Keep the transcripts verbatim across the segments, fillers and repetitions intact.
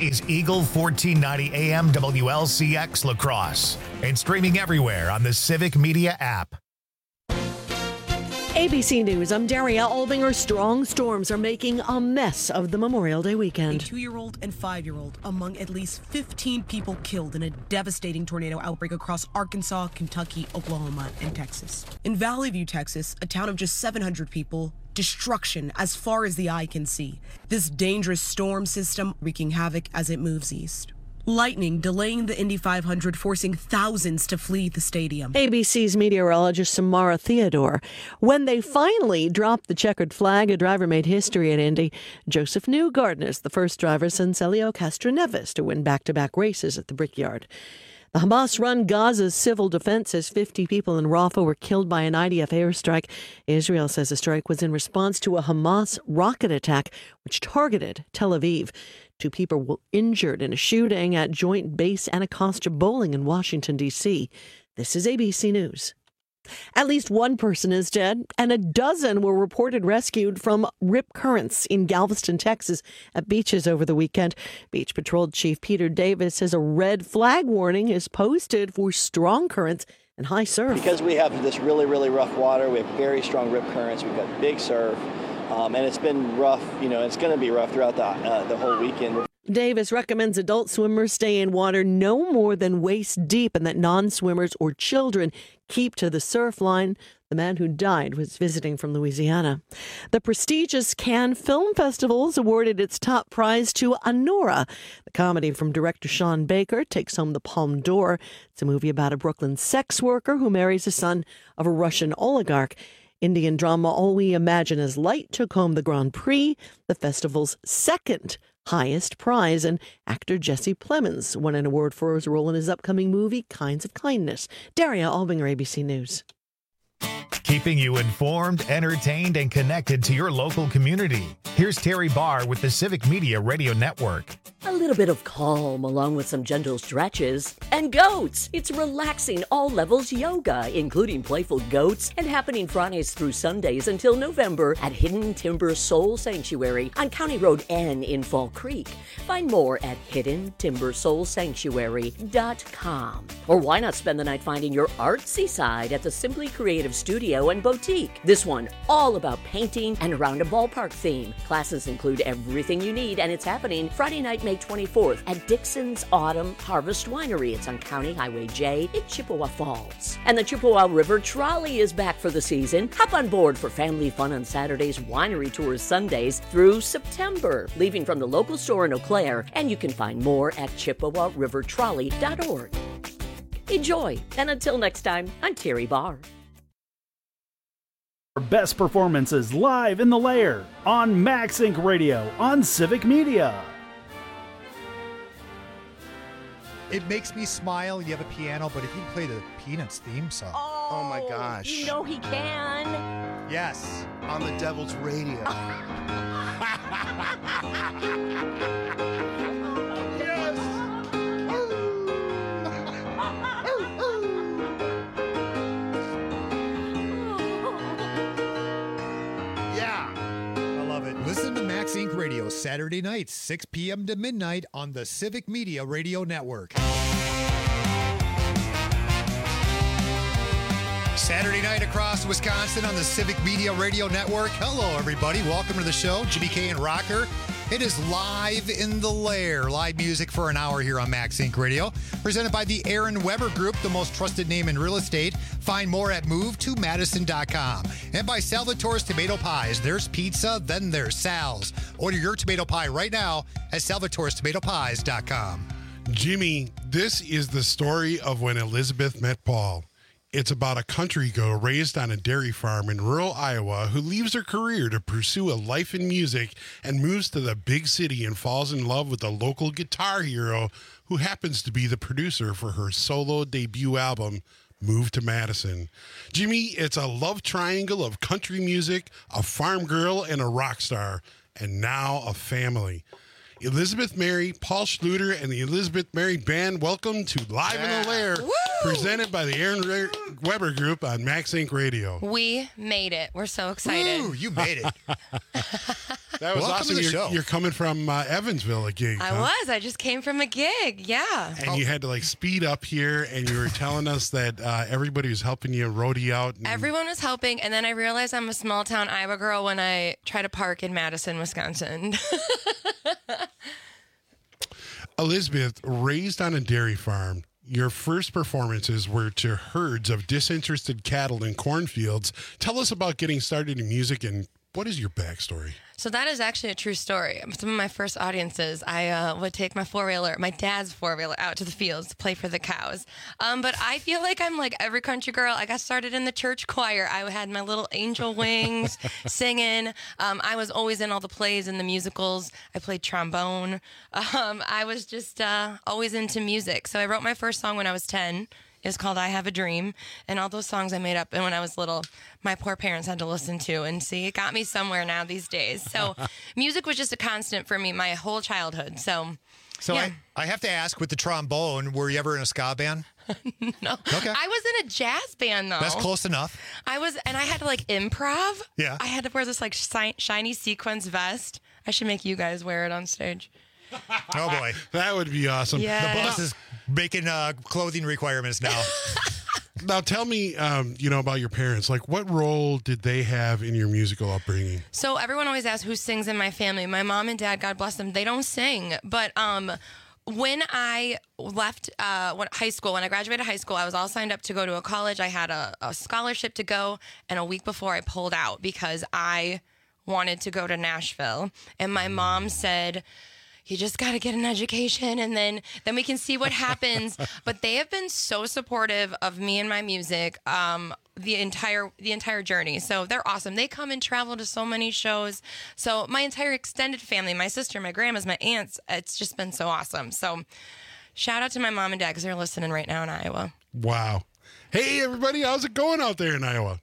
is Eagle fourteen ninety A M W L C X La Crosse and streaming everywhere on the Civic Media app. A B C News, I'm Daria Albinger. Strong storms are making a mess of the Memorial Day weekend. A two-year-old and five-year-old among at least fifteen people killed in a devastating tornado outbreak across Arkansas, Kentucky, Oklahoma, and Texas. In Valley View, Texas, a town of just seven hundred people, destruction as far as the eye can see. This dangerous storm system wreaking havoc as it moves east. Lightning delaying the Indy five hundred, forcing thousands to flee the stadium. A B C's meteorologist Samara Theodore. When they finally dropped the checkered flag, a driver made history at Indy. Joseph Newgarden is the first driver since Helio Castroneves to win back-to-back races at the Brickyard. The Hamas-run Gaza's civil defense says fifty people in Rafah were killed by an I D F airstrike. Israel says the strike was in response to a Hamas rocket attack which targeted Tel Aviv. Two people were injured in a shooting at Joint Base Anacostia Bowling in Washington, D C This is A B C News. At least one person is dead, and a dozen were reported rescued from rip currents in Galveston, Texas, at beaches over the weekend. Beach Patrol Chief Peter Davis says a red flag warning is posted for strong currents and high surf. Because we have this really, really rough water, we have very strong rip currents, we've got big surf, um, and it's been rough, you know, it's going to be rough throughout the, uh, the whole weekend. Davis recommends adult swimmers stay in water no more than waist deep and that non-swimmers or children keep to the surf line. The man who died was visiting from Louisiana. The prestigious Cannes Film Festival has awarded its top prize to Anora. The comedy from director Sean Baker takes home the Palme d'Or. It's a movie about a Brooklyn sex worker who marries the son of a Russian oligarch. Indian drama All We Imagine Is Light took home the Grand Prix, the festival's second highest prize, and actor Jesse Plemons won an award for his role in his upcoming movie, Kinds of Kindness. Daria Albinger, A B C News. Keeping you informed, entertained, and connected to your local community. Here's Terry Barr with the Civic Media Radio Network. A little bit of calm along with some gentle stretches. And goats! It's relaxing all levels yoga, including playful goats, and happening Fridays through Sundays until November at Hidden Timber Soul Sanctuary on County Road N in Fall Creek. Find more at hidden timber soul sanctuary dot com. Or why not spend the night finding your artsy side at the Simply Creative Studio and Boutique. This one all about painting and around a ballpark theme. Classes include everything you need, and it's happening Friday night, May twenty-fourth at Dixon's Autumn Harvest Winery. It's on County Highway J in Chippewa Falls. And the Chippewa River Trolley is back for the season. Hop on board for family fun on Saturdays, winery tours Sundays through September, leaving from the local store in Eau Claire, and you can find more at chippewa river trolley dot org. Enjoy, and until next time, I'm Terry Barr. Best performances live in the lair on MaxInc Radio on Civic Media. It makes me smile. You have a piano, but if you play the Peanuts theme song. Oh, oh my gosh. You know he can. Yes. On the Devil's Radio. Listen to MaxInc Radio Saturday nights, six p.m. to midnight on the Civic Media Radio Network. Saturday night across Wisconsin on the Civic Media Radio Network. Hello, everybody. Welcome to the show. Jimmy K and Rocker. It is live in the lair. Live music for an hour here on MaxInc Radio. Presented by the Aaron Weber Group, the most trusted name in real estate. Find more at move to madison dot com. And by Salvatore's Tomato Pies. There's pizza, then there's Sal's. Order your tomato pie right now at salvatores tomato pies dot com. Jimmy, this is the story of when Elizabeth met Paul. It's about a country girl raised on a dairy farm in rural Iowa who leaves her career to pursue a life in music and moves to the big city and falls in love with a local guitar hero who happens to be the producer for her solo debut album, Move to Madison. Jimmy, it's a love triangle of country music, a farm girl, and a rock star, and now a family. Elizabeth Mary, Paul Schluter, and the Elizabeth Mary Band, welcome to Live yeah. in the Lair, Woo! Presented by the Aaron Re- Weber Group on MaxInc Radio. We made it. We're so excited. Woo, you made it. That was Welcome awesome. to the you're, show. you're coming from uh, Evansville, a gig. I huh? was. I just came from a gig. Yeah. And you had to like speed up here, and you were telling us that uh, everybody was helping you roadie out. And Everyone was helping, and then I realized I'm a small town Iowa girl when I try to park in Madison, Wisconsin. Elizabeth, raised on a dairy farm, your first performances were to herds of disinterested cattle in cornfields. Tell us about getting started in music, and what is your backstory? So that is actually a true story. Some of my first audiences, I uh, would take my four-wheeler, my dad's four-wheeler, out to the fields to play for the cows. Um, but I feel like I'm like every country girl. I got started in the church choir. I had my little angel wings singing. Um, I was always in all the plays and the musicals. I played trombone. Um, I was just uh, always into music. So I wrote my first song when I was ten. It's called I Have a Dream, and all those songs I made up and when I was little, my poor parents had to listen to, and see, it got me somewhere now these days. So music was just a constant for me my whole childhood. So, So yeah. I, I have to ask, with the trombone, were you ever in a ska band? No. Okay. I was in a jazz band, though. That's close enough. I was, and I had to like improv. Yeah. I had to wear this like shi- shiny sequins vest. I should make you guys wear it on stage. Oh, boy. That would be awesome. Yeah. The boss is making uh, clothing requirements now. Now, tell me, um, you know, about your parents. Like, what role did they have in your musical upbringing? So everyone always asks who sings in my family. My mom and dad, God bless them, they don't sing. But um, when I left uh, when, high school, when I graduated high school, I was all signed up to go to a college. I had a, a scholarship to go, and a week before I pulled out because I wanted to go to Nashville. And my mom said, you just got to get an education, and then then we can see what happens. But they have been so supportive of me and my music um, the entire the entire journey. So they're awesome. They come and travel to so many shows. So my entire extended family, my sister, my grandmas, my aunts, it's just been so awesome. So shout out to my mom and dad because they're listening right now in Iowa. Wow. Hey, everybody, how's it going out there in Iowa?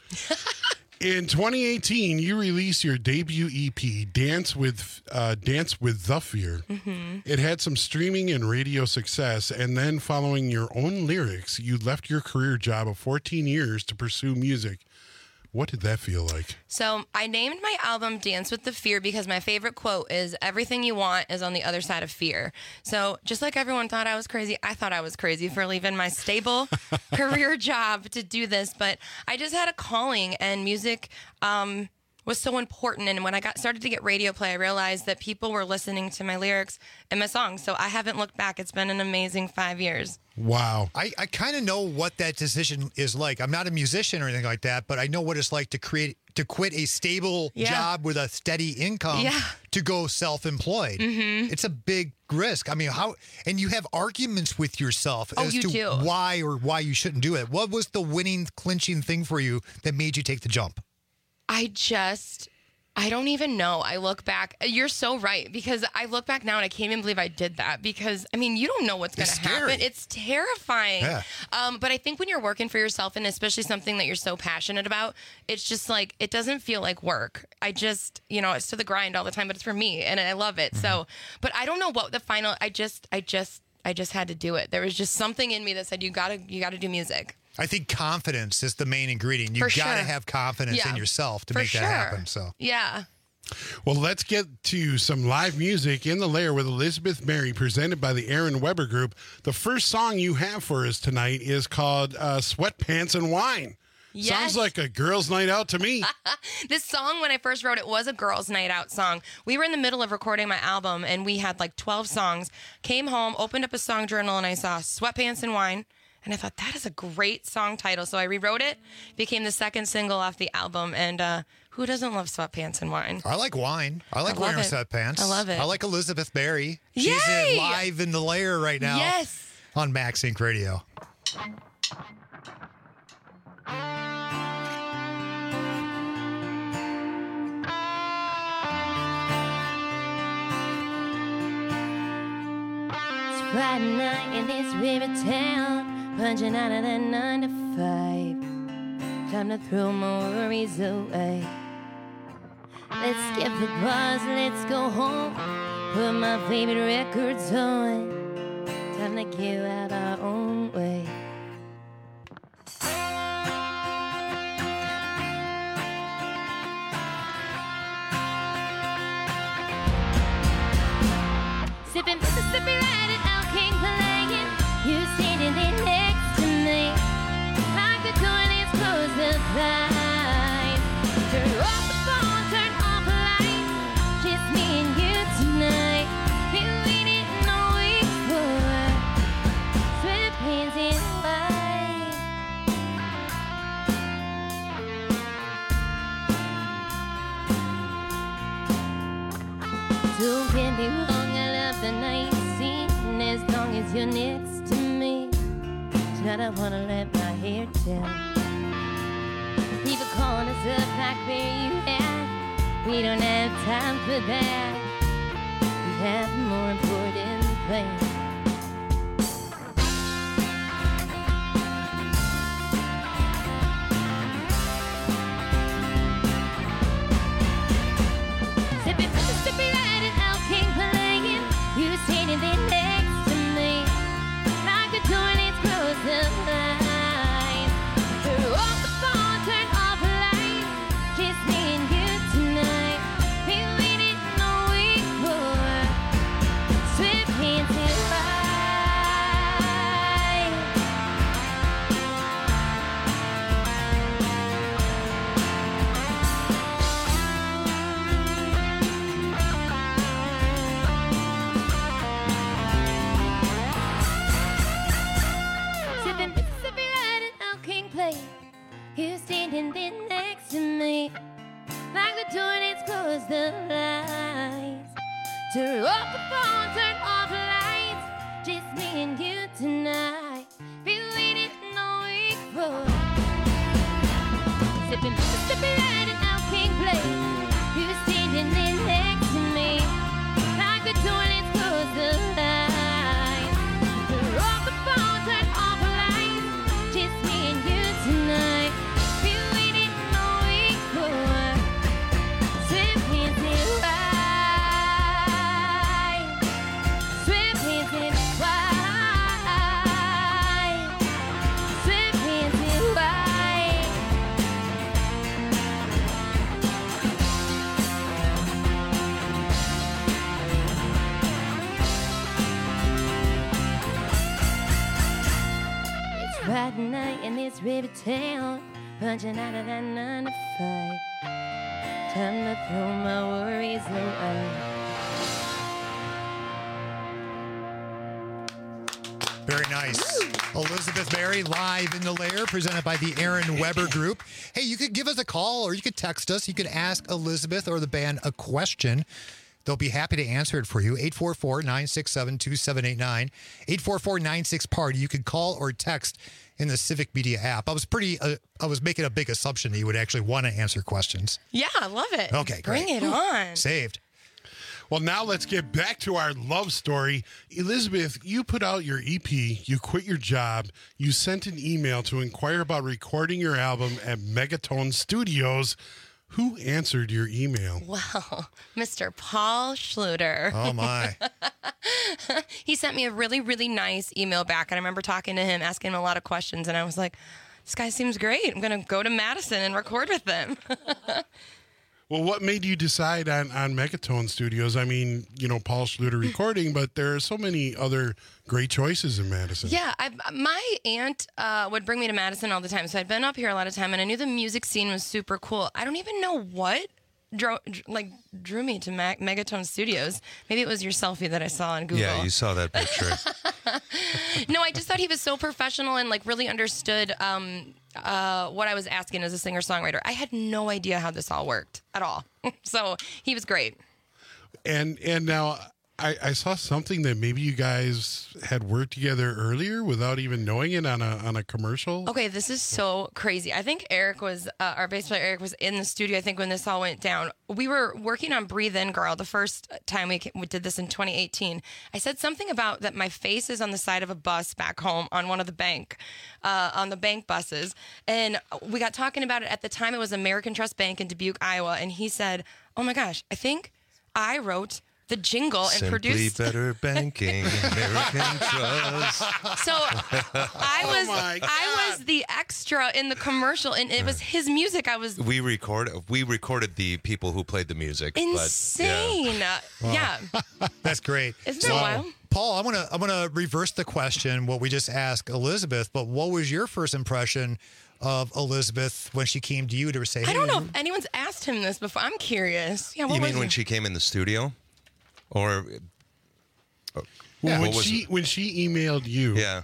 In twenty eighteen, you released your debut E P, Dance with uh, Dance with the Fear. Mm-hmm. It had some streaming and radio success, and then following your own lyrics, you left your career job of fourteen years to pursue music. What did that feel like? So I named my album Dance with the Fear because my favorite quote is, everything you want is on the other side of fear. So just like everyone thought I was crazy, I thought I was crazy for leaving my stable career job to do this. But I just had a calling, and music um, was so important. And when I got started to get radio play, I realized that people were listening to my lyrics and my songs. So I haven't looked back. It's been an amazing five years. Wow. I, I kind of know what that decision is like. I'm not a musician or anything like that, but I know what it's like to create to quit a stable Yeah. job with a steady income Yeah. to go self-employed. Mm-hmm. It's a big risk. I mean, how and you have arguments with yourself Oh, as you to do. why or why you shouldn't do it. What was the winning, clinching thing for you that made you take the jump? I just, I don't even know. I look back. You're so right, because I look back now and I can't even believe I did that, because, I mean, you don't know what's going to It's scary. happen. It's terrifying. Yeah. Um, but I think when you're working for yourself, and especially something that you're so passionate about, it's just like, it doesn't feel like work. I just, you know, it's to the grind all the time, but it's for me and I love it. Mm-hmm. So, but I don't know what the final, I just, I just, I just had to do it. There was just something in me that said, you gotta, you gotta do music. I think confidence is the main ingredient. You For got to sure. have confidence Yeah. in yourself to For make sure. that happen. So Yeah. Well, let's get to some live music in the Lair with Elizabeth Mary, presented by the Aaron Weber Group. The first song you have for us tonight is called uh, Sweatpants and Wine. Yes. Sounds like a girl's night out to me. This song, when I first wrote it, was a girls' night out song. We were in the middle of recording my album, and we had like twelve songs. Came home, opened up a song journal, and I saw Sweatpants and Wine. And I thought, that is a great song title. So I rewrote it, became the second single off the album. And uh, who doesn't love Sweatpants and Wine? I like wine. I like I love wearing it. sweatpants. I love it. I like Elizabeth Berry. She's Yay! in live in the Lair right now. Yes. On Max Inc Radio. It's Friday night in this river town, punching out of that nine to five. Time to throw my worries away. Let's skip the bars, let's go home. Put my favorite records on. Time to give out our own way. Mississippi riding out King playing. You standing there next to me. Like the door is closed the blind. Turn off the phone, turn off the light. Just me and you tonight. Been waiting all week for sweatpants and white. Don't get me wrong, I love the night scene as long as you're next to me. But I wanna let my hair down. People calling us up like where you at. We don't have time for that. We have more important plans. Sipping Mississippi riding out King playing. You standing there next to me. Like the door needs closed the line. Turn off the phone, turn off the light. Just me and you tonight. Been waiting all week for sweatpants and white. Sipping Mississippi riding out King play. You standing there next to me. Like the door that's closed the lights. Turn off the phone, turn off the lights. Just me and you tonight. Been waiting all week for sipping Mississippi riding out King play. You standing there next to me. Like the door that's closed the lights. Turn off the phone, turn off the lights. Just me and you tonight. Been waiting all week for sweatpants and white. Sweatpants and white. Sweatpants and white. It's Friday night in this river town, punching out of that nine to five. Time to throw my worries away. Very nice. Elizabeth Berry live in the lair, presented by the Aaron Weber Group. Hey, you could give us a call or you could text us. You could ask Elizabeth or the band a question. They'll be happy to answer it for you. eight four four, nine six seven, two seven eight nine. eight four four, nine six, party. You could call or text in the Civic Media app. I was pretty, uh, I was making a big assumption that you would actually want to answer questions. Yeah, I love it. Okay, Bring great. it on. Saved. Well, now let's get back to our love story. Elizabeth, you put out your E P, you quit your job, you sent an email to inquire about recording your album at Megatone Studios. Who answered your email? Well, Mister Paul Schluter. Oh, my. He sent me a really, really nice email back. And I remember talking to him, asking him a lot of questions. And I was like, this guy seems great. I'm going to go to Madison and record with them. Well, what made you decide on, on Megatone Studios? I mean, you know, Paul Schluter recording, but there are so many other great choices in Madison. Yeah, I, my aunt uh, would bring me to Madison all the time, so I'd been up here a lot of time, and I knew the music scene was super cool. I don't even know what drew, like drew me to Mag- Megatone Studios. Maybe it was your selfie that I saw on Google. Yeah, you saw that picture. No, I just thought he was so professional and like really understood um, uh, what I was asking as a singer-songwriter. I had no idea how this all worked at all. So he was great. And and now I, I saw something that maybe you guys had worked together earlier without even knowing it on a on a commercial. Okay, this is so crazy. I think Eric was, uh, our bass player Eric was in the studio, I think, when this all went down. We were working on Breathe In Girl the first time we, we did this in twenty eighteen. I said something about that my face is on the side of a bus back home on one of the bank, uh, on the bank buses. And we got talking about it. At the time, it was American Trust Bank in Dubuque, Iowa. And he said, oh my gosh, I think I wrote the jingle and Simply produced Better Banking, American Trust. So I was Oh I was the extra in the commercial, and it was his music. I was We record we recorded the people who played the music. insane. But, yeah. yeah. That's great. Isn't that wild? Paul, I want to I want to reverse the question. What we just asked Elizabeth, but what was your first impression of Elizabeth when she came to you to say, hey, I don't know if anyone's asked him this before. I'm curious. Yeah, what You was mean when it? she came in the studio? Or Well, Yeah. when What was she when she emailed you, yeah.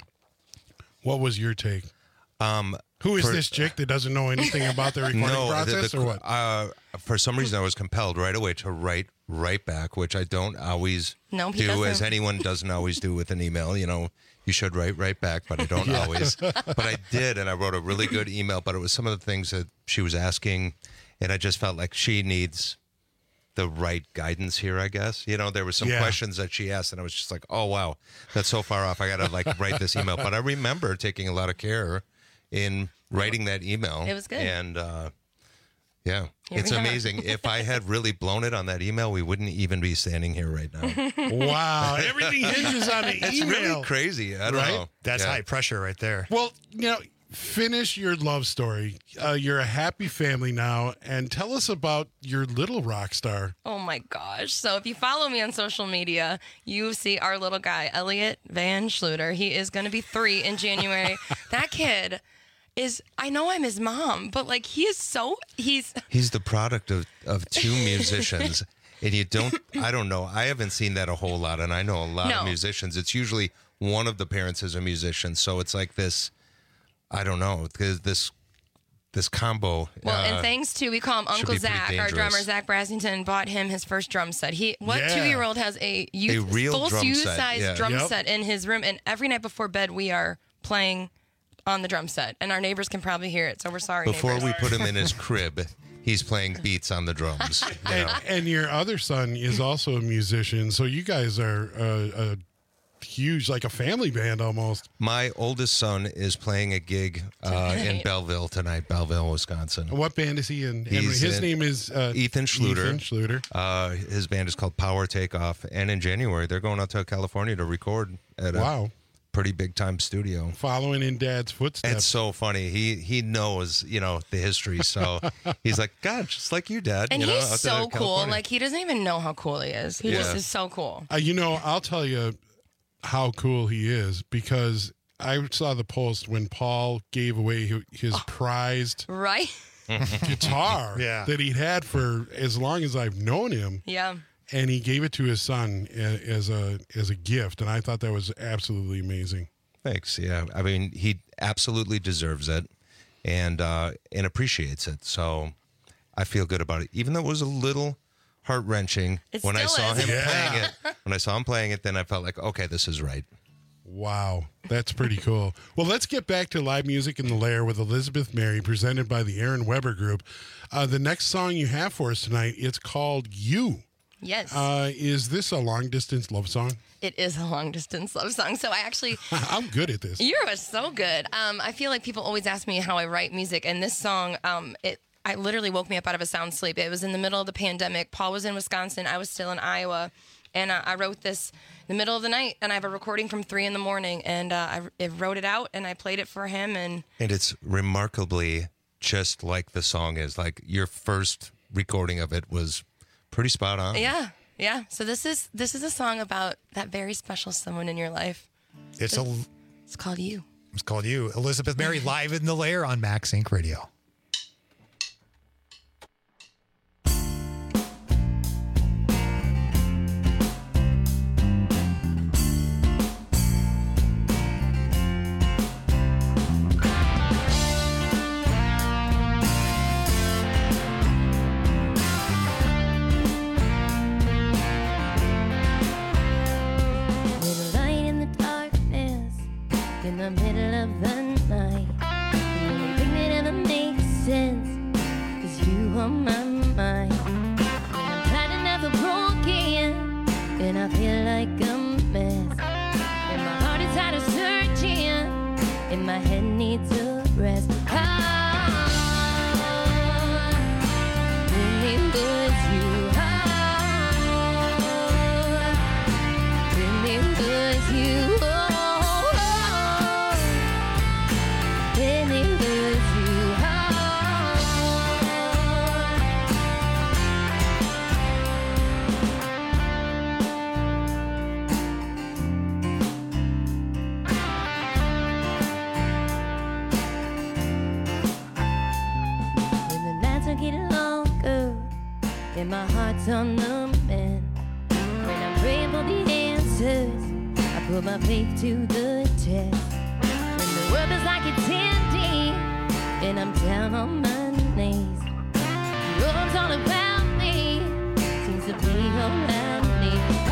what was your take? Um, Who is for- this chick that doesn't know anything about the recording no, process, the, or what? Uh, for some reason, I was compelled right away to write right back, which I don't always No, he do, doesn't. as anyone doesn't always do with an email. You know, you should write right back, but I don't Yeah. always. But I did, and I wrote a really good email. But it was some of the things that she was asking, and I just felt like she needs the right guidance here, I guess. You know, there were some Yeah. questions that she asked, and I was just like, oh, wow, that's so far off. I got to like write this email. But I remember taking a lot of care in writing that email. It was good. And, uh, yeah, Here it's we are. amazing. If I had really blown it on that email, we wouldn't even be standing here right now. Wow, everything hinges on the It's email. really crazy. I don't Right? know. That's Yeah. high pressure right there. Well, you know, finish your love story. Uh, you're a happy family now, and tell us about your little rock star. Oh my gosh. So if you follow me on social media, you see our little guy, Elliot Van Schluter. He is going to be three in January. That kid is, I know I'm his mom, but like he is so, he's, He's the product of, of two musicians. And you don't, I don't know. I haven't seen that a whole lot. And I know a lot No. of musicians. It's usually one of the parents is a musician. So it's like this, I don't know, this, this, this combo. well, uh, and thanks to, we call him should Uncle be pretty Zach, our dangerous. drummer, Zach Brassington, bought him his first drum set. He, what Yeah. two-year-old has a youth, A real full drum youth set, size yeah. drum Yep. set in his room. And every night before bed, we are playing on the drum set. And our neighbors can probably hear it. So we're sorry, Before neighbors. we put him in his crib, he's playing beats on the drums. You And, know? and your other son is also a musician, so you guys are a, a huge, like a family band almost. My oldest son is playing a gig uh, in Tonight. Belleville tonight, Belleville, Wisconsin. What band is he in? And He's his in- name is uh, Ethan Schluter. Ethan Schluter. Uh, his band is called Power Takeoff, and in January they're going out to California to record at a Wow. pretty big time studio. Following in Dad's footsteps. It's so funny. He he knows, you know, the history. So he's like, God, just like you, Dad. And you know, he's out to so cool. California." Like, he doesn't even know how cool he is. He just Yeah. is so cool. Uh, you know, I'll tell you how cool he is because I saw the post when Paul gave away hi- his Oh. prized Right? guitar Yeah. that he'd had for as long as I've known him, Yeah. and he gave it to his son a- as a as a gift, and I thought that was absolutely amazing. Thanks. Yeah. I mean, he absolutely deserves it and uh, and appreciates it. So I feel good about it. Even though it was a little heart wrenching It when I still saw is. him Yeah. playing it. When I saw him playing it, then I felt like, okay, this is right. Wow, that's pretty cool. Well, let's get back to live music in the Lair with Elizabeth Mary, presented by the Aaron Weber Group. Uh, the next song you have for us tonight, it's called "You." Yes. Uh, is this a long distance love song? It is a long distance love song. So I actually, I'm good at this. you are so good. Um, I feel like people always ask me how I write music, and this song, um, it, I literally woke me up out of a sound sleep. It was in the middle of the pandemic. Paul was in Wisconsin. I was still in Iowa. And uh, I wrote this in the middle of the night, and I have a recording from three in the morning, and uh, I, I wrote it out, and I played it for him, and And it's remarkably just like the song is. Like your first recording of it was pretty spot on. yeah, yeah. So this is this is a song about that very special someone in your life. It's a It's called You. it's called You. Elizabeth Mary live in the Lair on Max Inc Radio. Little light in the darkness, in the middle of the night. The only thing that ever makes sense is you on my mind. When I'm tired and never broken, and I feel like a mess, and my heart is tired of searching, and my head needs a rest. Oh, really was you. Oh, really was you. Oh, focus on the man. When I'm praying for the answers, I put my faith to the test. When the world is like it's empty, and I'm down on my knees, your arms all about me, seems to be around me.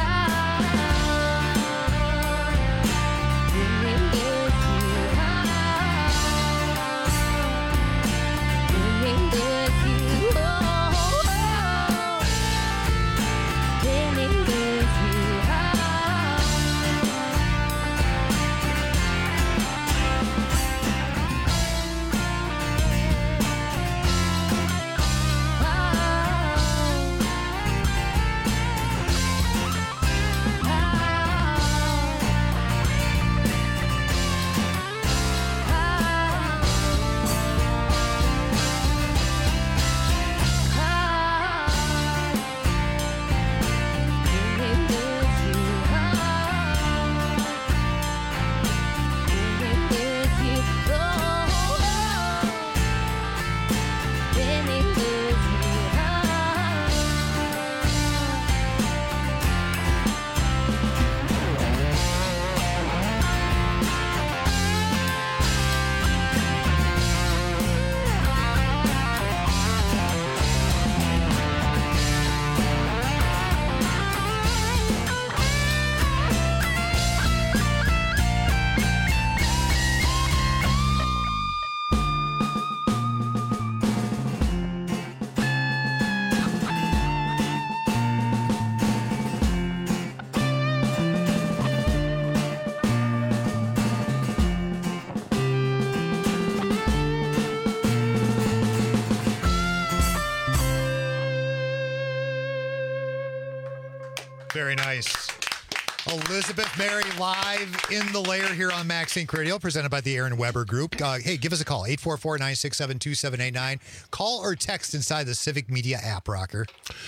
Very nice. Elizabeth Mary live in the lair here on Max Inc Radio, presented by the Aaron Weber Group. Uh, hey, give us a call, eight four four, nine six seven, two seven eight nine. Call or text inside the Civic Media app, Rocker.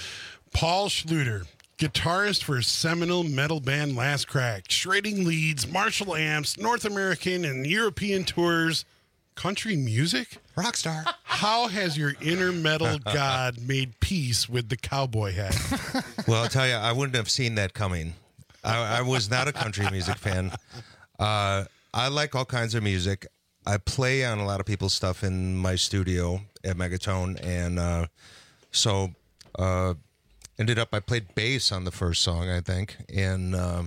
Paul Schluter, guitarist for seminal metal band Last Crack, shredding leads, Marshall amps, North American and European tours, country music? Rockstar. How has your inner metal god made peace with the cowboy hat? Well, I'll tell you, I wouldn't have seen that coming. I, I was not a country music fan. Uh, I like all kinds of music. I play on a lot of people's stuff in my studio at Megatone, and uh, so uh, ended up I played bass on the first song, I think, and uh,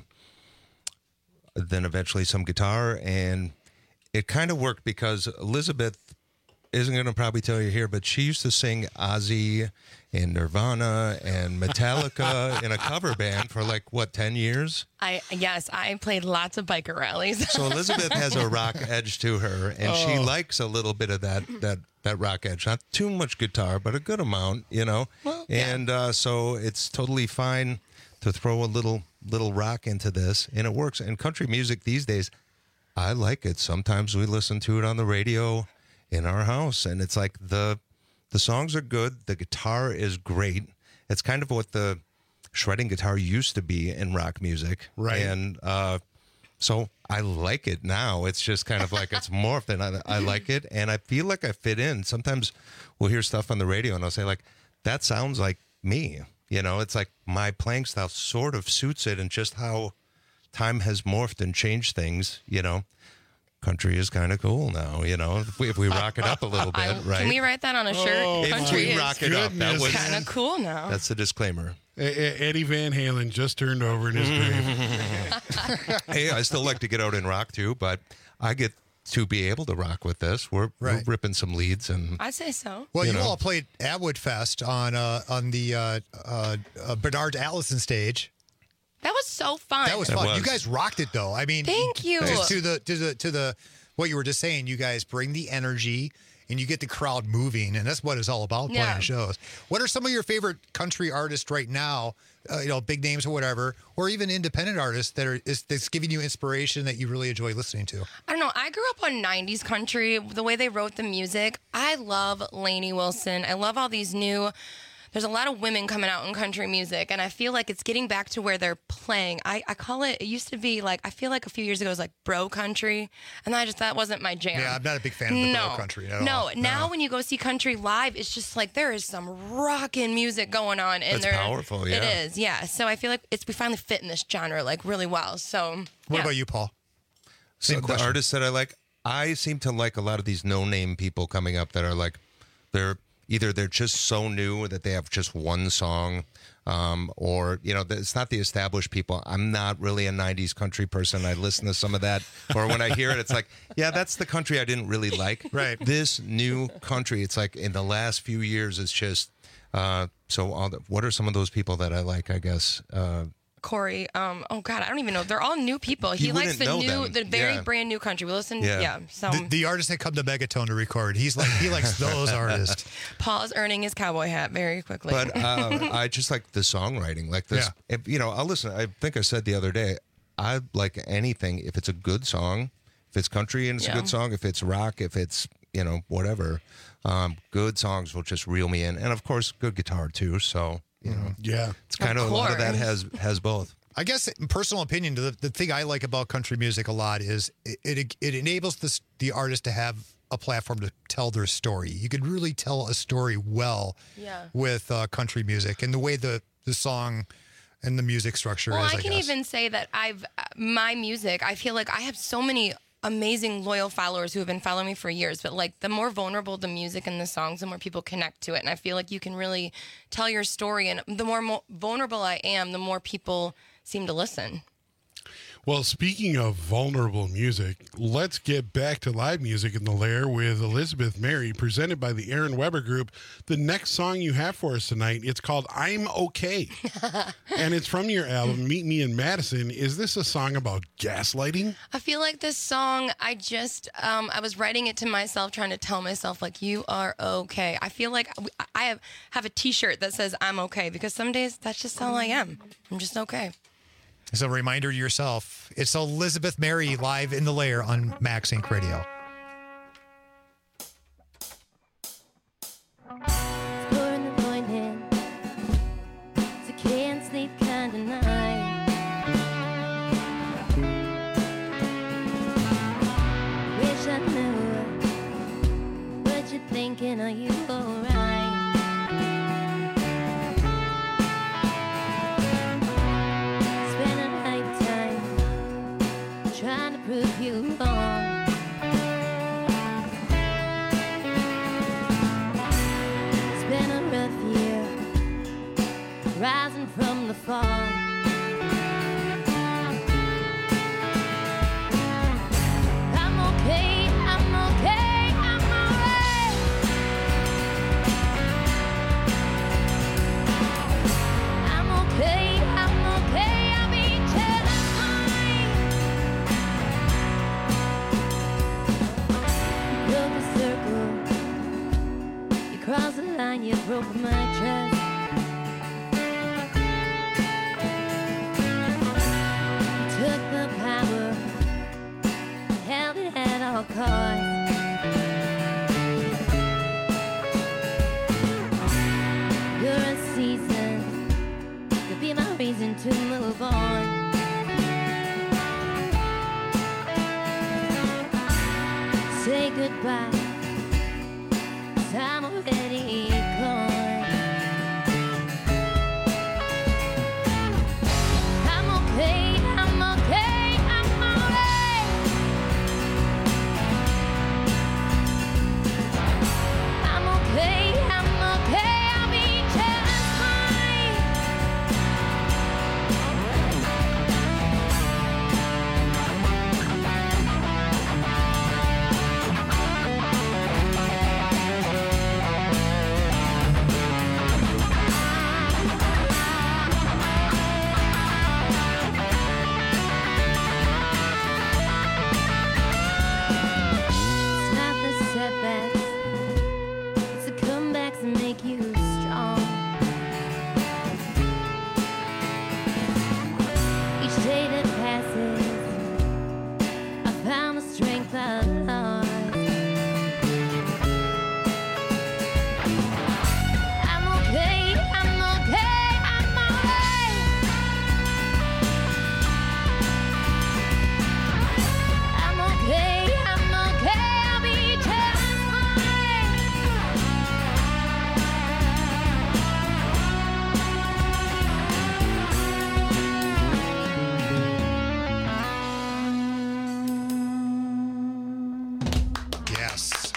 then eventually some guitar, and it kind of worked because Elizabeth isn't going to probably tell you here, but she used to sing Ozzy and Nirvana and Metallica in a cover band for like, what, ten years? I yes, I played lots of biker rallies. So Elizabeth has a rock edge to her, and oh. she likes a little bit of that that that rock edge. Not too much guitar, but a good amount, you know. Well, and yeah. uh, so it's totally fine to throw a little little rock into this, and it works. And country music these days, I like it. Sometimes we listen to it on the radio in our house, and it's like the the songs are good, the guitar is great. It's kind of what the shredding guitar used to be in rock music, right? And uh so I like it now. It's just kind of like it's morphed, and I, I like it, and I feel like I fit in. Sometimes we'll hear stuff on the radio and I'll say like, that sounds like me, you know. It's like my playing style sort of suits it, and just how time has morphed and changed things, you know. Country is kind of cool now, you know, if we, if we rock it up a little bit, I, right? Can we write that on a shirt? Oh, Country if we is rock it up, that was kind of cool now. That's the disclaimer. Eddie Van Halen just turned over in his grave. Hey, I still like to get out and rock too, but I get to be able to rock with this. We're, right. we're ripping some leads, and I'd say so. Well, you, you know. know. all played at Woodfest on uh, on the uh, uh, uh, Bernard Allison stage. That was so fun. That was It fun. was. You guys rocked it, though. I mean, Thank you. To, to the to the to the what you were just saying. You guys bring the energy, and you get the crowd moving, and that's what it's all about, playing Yeah. shows. What are some of your favorite country artists right now? Uh, you know, big names or whatever, or even independent artists that are is, that's giving you inspiration that you really enjoy listening to. I don't know. I grew up on nineties country. The way they wrote the music, I love Lainey Wilson. I love all these new. there's a lot of women coming out in country music, and I feel like it's getting back to where they're playing. I, I call it, it used to be like, I feel like a few years ago it was like bro country, and I just, that wasn't my jam. Yeah, I'm not a big fan of the no, bro country at no. all. Now No. when you go see country live, it's just like there is some rockin' music going on. And That's they're- powerful, yeah. It is, yeah. So I feel like it's we finally fit in this genre like really well. So What yeah. about you, Paul? So Same the question. artists that I like, I seem to like a lot of these no-name people coming up that are like, they're either they're just so new that they have just one song, um, or you know, it's not the established people. I'm not really a nineties country person. I listen to some of that, or when I hear it, it's like, yeah, that's the country I didn't really like. Right. This new country, it's like in the last few years, it's just. Uh, so, all the, what are some of those people that I like? I guess. Uh, Corey, um, oh God, I don't even know. They're all new people. He You likes the wouldn't know new, them. the very Yeah. brand new country. We listen, Yeah. yeah. so The, the artists that come to Megatone to record, he's like he likes those artists. Paul's earning his cowboy hat very quickly. But uh, I just like the songwriting, like this. If, you know, I'll listen. I think I said the other day, I like anything if it's a good song, if it's country and it's Yeah. a good song, if it's rock, if it's you know whatever, um, good songs will just reel me in, and of course, good guitar too. So you know, yeah, it's kind of, Of a lot of that course. has has both. I guess, in personal opinion, the, the thing I like about country music a lot is it it, it enables this, the artist to have a platform to tell their story. You could really tell a story well Yeah. with uh, country music and the way the, the song and the music structure well, is, I I can guess. even say that I've uh, my music. I feel like I have so many amazing loyal followers who have been following me for years. But like the more vulnerable the music and the songs, the more people connect to it, and I feel like you can really tell your story. And the more mo- vulnerable I am, the more people seem to listen. Well, speaking of vulnerable music, let's get back to live music in the Lair with Elizabeth Mary, presented by the Aaron Weber Group. The next song you have for us tonight, it's called I'm Okay. And it's from your album, Meet Me in Madison. Is this a song about gaslighting? I feel like this song, I just, um, I was writing it to myself, trying to tell myself, like, you are okay. I feel like I have, have a t-shirt that says I'm okay, because some days that's just all I am. I'm just okay. As a reminder to yourself, it's Elizabeth Mary live in the Lair on Max Inc Radio. It's four in the morning. It's a can't sleep kind of night. Wish I knew what you're thinking. Are you alright? Spend a lifetime trying to prove you wrong. It's been a rough year, rising from the fall. I'm okay, I'm okay, I'm alright. I'm okay, I'm okay, I'll be just fine. You broke the circle, you crossed the line, you broke my trust. You took the power, held it at all costs. You're a season, could be my reason to move on. Say goodbye, 'cause I'm already gone. I'm okay, I'm okay, I'm alright. I'm okay, I'm okay, I'll be just fine.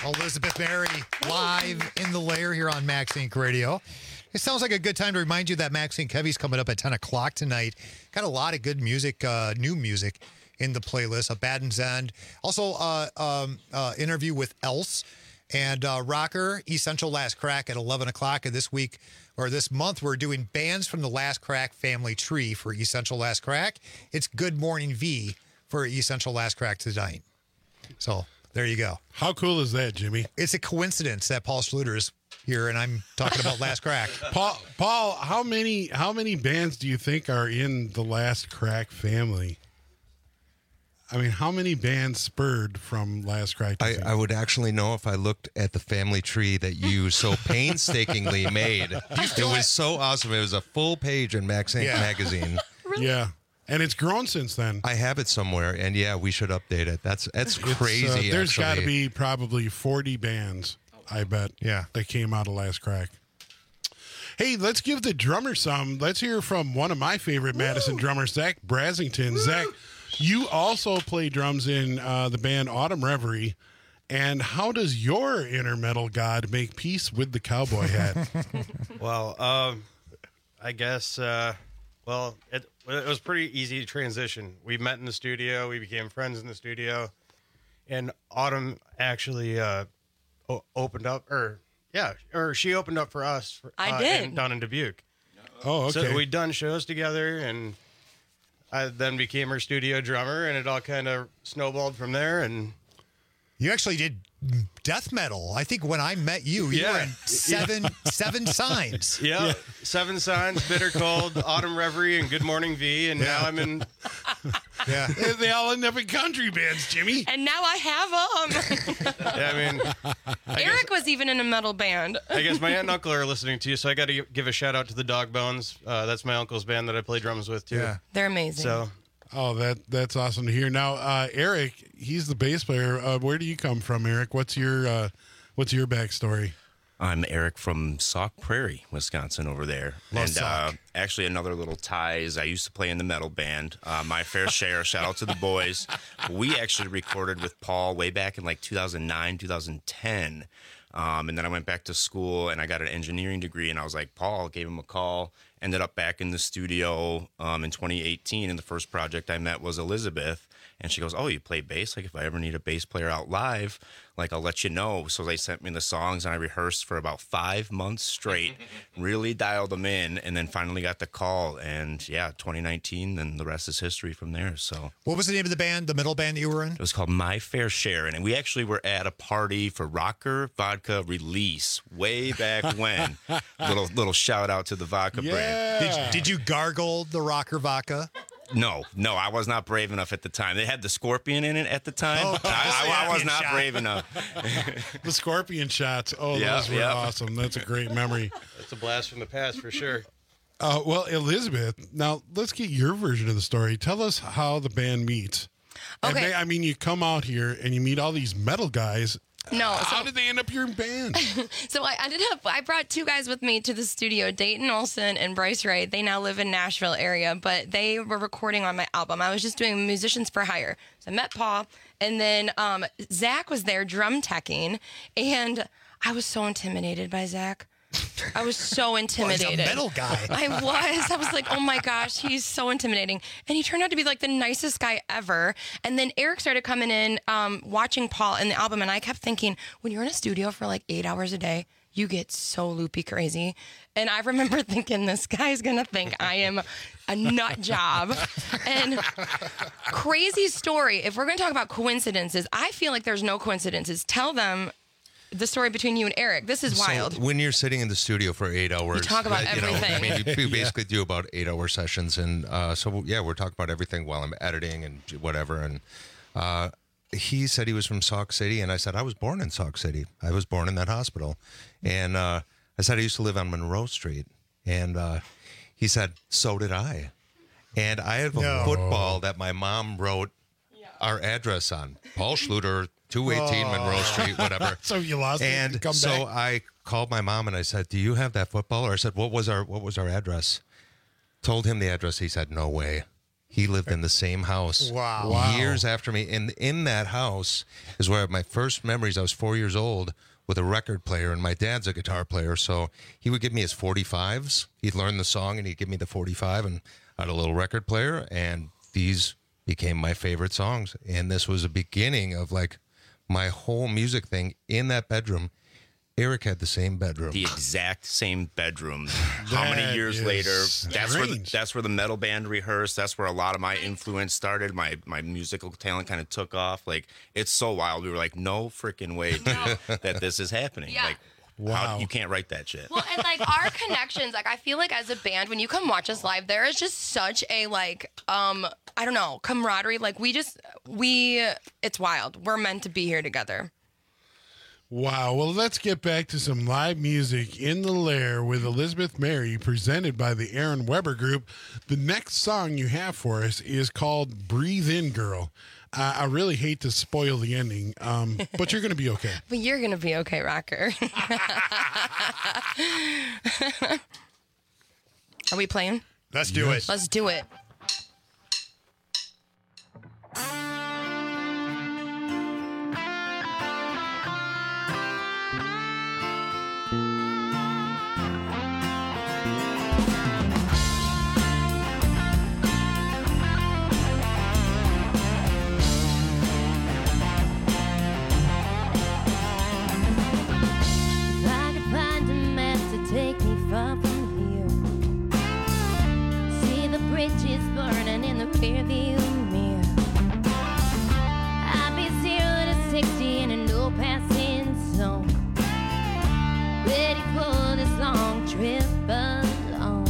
Elizabeth Mary live in the lair here on Max Inc Radio. It sounds like a good time to remind you that Max Inc Heavy's coming up at ten o'clock tonight. Got a lot of good music, uh, new music in the playlist. A Baden's End. Also, uh, um, uh, interview with Else and uh, Rocker, Essential Last Crack at eleven o'clock. And this week, or this month, we're doing bands from the Last Crack family tree for Essential Last Crack. It's Good Morning V for Essential Last Crack tonight. So there you go. How cool is that, Jimmy? It's a coincidence that Paul Schluter is here and I'm talking about Last Crack. Paul, Paul, how many how many bands do you think are in the Last Crack family? I mean, how many bands spurred from Last Crack? I, I would actually know if I looked at the family tree that you so painstakingly made. It was so awesome. It was a full page in Max Inc Yeah. magazine. Really? Yeah. And it's grown since then. I have it somewhere, and yeah, we should update it. That's that's It's, uh, crazy. there's got to actually. be probably forty bands, I bet, yeah, that came out of Last Crack. Hey, let's give the drummer some. Let's hear from one of my favorite Madison drummers, Zach Brasington. Zach, you also play drums in uh, the band Autumn Reverie. And how does your inner metal god make peace with the cowboy hat? Well, um, I guess, uh, well, it, it was pretty easy to transition. We met in the studio. We became friends in the studio. And Autumn actually uh, o- opened up, or yeah, or she opened up for us. For, I uh, did. in, down in Dubuque. Oh, okay. So we'd done shows together, and I then became her studio drummer, and it all kind of snowballed from there. And You actually did death metal. I think when I met you, you Yeah. were in seven seven signs. Yeah. Seven Signs, Bitter Cold, Autumn Reverie, and Good Morning V, and now I'm in. Yeah, they all end up in country bands, Jimmy. And now I have them. Yeah, I mean, I Eric was even in a metal band. I guess my aunt and uncle are listening to you, so I got to give a shout out to the Dog Bones. Uh, that's my uncle's band that I play drums with too. Yeah. They're amazing. So, oh, that that's awesome to hear. Now, uh, Eric, he's the bass player. Uh, where do you come from, Eric? What's your uh, what's your backstory? I'm Eric from Sauk Prairie, Wisconsin, over there. Love and uh, actually, another little tie is I used to play in the metal band, uh, My Fair Share. Shout out to the boys. We actually recorded with Paul way back in like two thousand nine, two thousand ten. Um, and then I went back to school and I got an engineering degree. And I was like, Paul, gave him a call, ended up back in the studio um, in twenty eighteen. And the first project I met was Elizabeth. And she goes, oh, you play bass? Like, if I ever need a bass player out live, like, I'll let you know. So they sent me the songs, and I rehearsed for about five months straight, really dialed them in, and then finally got the call. And, yeah, twenty nineteen, and the rest is history from there. So What was the name of the band, the middle band that you were in? it was called My Fair Share. And we actually were at a party for Rocker Vodka Release way back when. little little shout out to the vodka brand. Did, did you gargle the Rocker vodka? No, no, I was not brave enough at the time. They had the Scorpion in it at the time. Oh, I, I, I was Scorpion not shot. brave enough. The Scorpion shots. Oh, Yeah, those were yeah. awesome. That's a great memory. it's a blast from the past for sure. Uh, well, Elizabeth, now let's get your version of the story. Tell us how the band meets. And Okay. they- I mean, you come out here and you meet all these metal guys. No, How so- did they end up your band? So I ended up, I brought two guys with me to the studio, Dayton Olson and Bryce Wright. They now live in Nashville area, but they were recording on my album. I was just doing musicians for hire. So I met Paul, and then um, Zach was there drum teching, and I was so intimidated by Zach. I was so intimidated. metal guy. I was. I was like, oh my gosh, he's so intimidating. And he turned out to be like the nicest guy ever. And then Eric started coming in, um, watching Paul in the album. And I kept thinking, when you're in a studio for like eight hours a day, you get so loopy crazy. And I remember thinking, this guy's going to think I am a nut job. And crazy story. If we're going to talk about coincidences, I feel like there's no coincidences. Tell them the story between you and Eric. This is wild. So when you're sitting in the studio for eight hours, talk about you know, everything. I mean, you, you Yeah. basically do about eight-hour sessions, and uh, so yeah, we're talking about everything while I'm editing and whatever. And uh, he said he was from Sauk City, and I said I was born in Sauk City. I was born in that hospital, and uh, I said I used to live on Monroe Street, and uh, he said so did I. And I have a No. football that my mom wrote our address on, Paul Schluter, two eighteen Oh. Monroe Street, whatever. So you lost it and and come so back? I called my mom and I said, "Do you have that football?" Or I said, "What was our what was our address?" Told him the address. He said, "No way." he lived in the same house. Wow. Wow. Years after me. And in that house is where my first memories, I was four years old with a record player, and my dad's a guitar player. So he would give me his forty-fives. He'd learn the song and he'd give me the forty-five, and I had a little record player, and these became my favorite songs. And this was a beginning of like my whole music thing in that bedroom. Eric had the same bedroom. The exact same bedroom. How many years is later? That's where the, strange. that's where the metal band rehearsed. That's where a lot of my influence started. My my musical talent kind of took off. Like, it's so wild. We were like, no freaking way, dude, that this is happening. Yeah. Like, Wow. how, you can't write that shit. Well, and like our connections, like I feel like as a band, when you come watch us live, there is just such a like, um, I don't know, camaraderie. Like we just, we, it's wild. We're meant to be here together. Wow. Well, let's get back to some live music in the Lair with Elizabeth Mary, presented by the Aaron Weber Group. The next song you have for us is called Breathe In, Girl. Uh, I really hate to spoil the ending, um, but you're going to be okay. But you're going to be okay, Rocker. Are we playing? Let's do Yes. it. Let's do it. If I could find a map to take me far from here, see the bridges burning in the rearview mirror, I'd be zero to sixty in a no passing zone, ready for this long trip alone.